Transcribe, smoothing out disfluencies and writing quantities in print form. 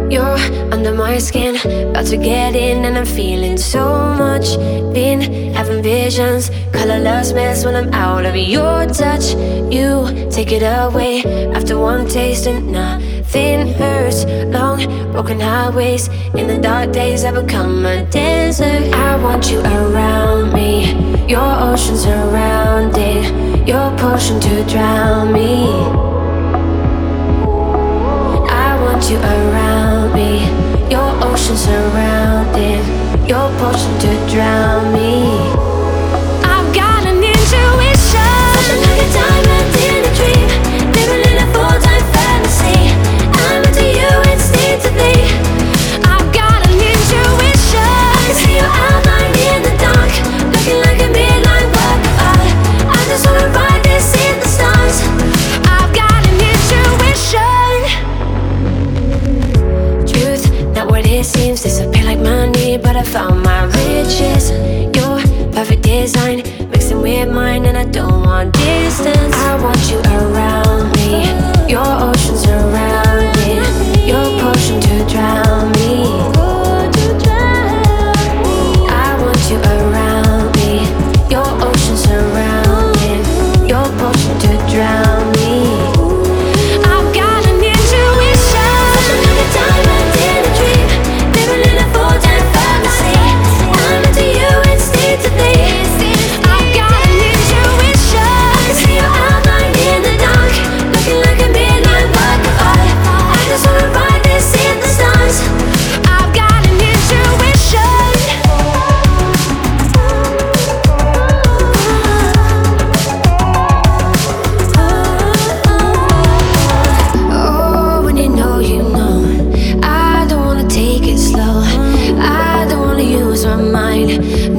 You're under my skin, about to get in, and I'm feeling so much. Been having visions, colorless mess when I'm out of your touch. You take it away after one taste, and nothing hurts. Long broken highways, in the dark days I become a desert. I want you around me, your ocean surrounding, your potion to drown me. I want you around me, your ocean surrounding, your potion to drown me. I've got an intuition, something like a diamond in a dream, living in a full-time fantasy. I'm into you instinctively. I've got an intuition, I can see your outline in the dark, looking like a midnight work of art. I just wanna write this in the stars. I've got an intuition. Truth, not what it seems, disappear like money, but I found my riches. Your perfect design, mixing with mine, and I don't want distance. I want you around me, your ocean surrounding, your potion to drown me. I want you around me, your ocean surrounding, your potion to drown me. I've got an intuition, something like a diamond in a dream, living in a full-time fantasy. I'm into you instinctively. I've got an intuition, I can see your outline in the dark, looking like a midnight work of art. I just wanna write this in the stars. I've got an intuition. Oh, when you know, I don't wanna take it slow. I don't wanna use my mind.